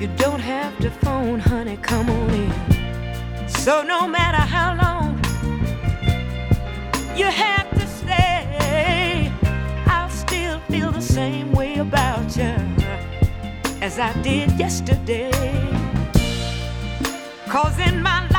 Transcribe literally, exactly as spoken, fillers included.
You don't have to phone, honey, come on in. So no matter how long you have to stay, I'll still feel the same way about you as I did yesterday. 'Cause in my